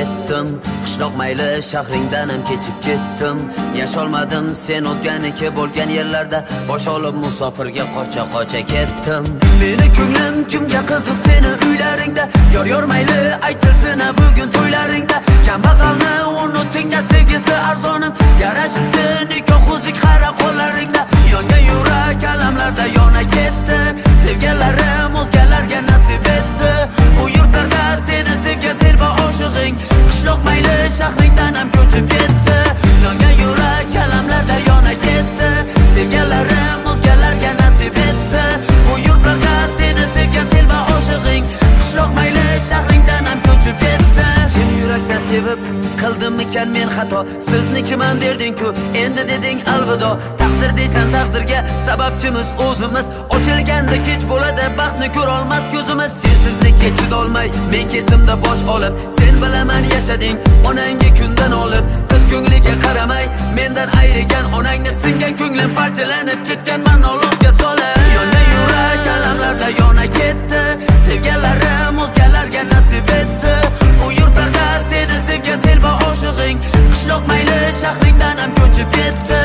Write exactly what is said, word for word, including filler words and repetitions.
ketdim. Qishloq mayli shahringdan ham kechib ketdim. Yasholmadim sen o'zganiki bo'lgan yerlarda, bosh olib musofirga qocha qocha ketdim. Meni ko'nglim kimga qiziq seni uylaringda, yor yor mayli aytilsin bugun to'ylaringda. Kambag'alni unutingda sevgisi arzonim, yarashibdi nikoh o'zik xara qo'llaringda. Yongan yurak alamlarda yona ketdi, sevganlarim o'zgalarga nasib etdi. Bu yurtlarda seni sevgan telba oshig'ing, qishloq mayli shahringdan ham ko'chib ketdi. Yongan yurak alamlarda yona ketdi, sevganlarim o'zgalarga nasib etdi. Bu yurtlarda seni sevgan telba oshig'ing, qishloq mayli shahringdan ham ko'chib ketdi. Chin yurakda sevib qildimmikan men xato, siznikiman derding-ku, endi deding alvido. Taqdir deysan taqdirga sababchimiz o'zimiz, ochilganda kech bo'ladi baxtni ko'ra olmas ko'zimiz. Sensizlikka chidolmay men ketdimda bosh olib, sen bilaman yashading onangga kundan olib. Qiz ko'ngliga qaramay mendan ayrigan onangni, singan ko'nglim parchalanib ketganman Allohga solib. Yongan yurak alamlarda yona ketdi, sevganlarim o'zgalarga nasib etdi. Bu yurtlarda seni sevgan telba oshig'ing, qishloq mayli shahringdan ham ko'chib ketdi.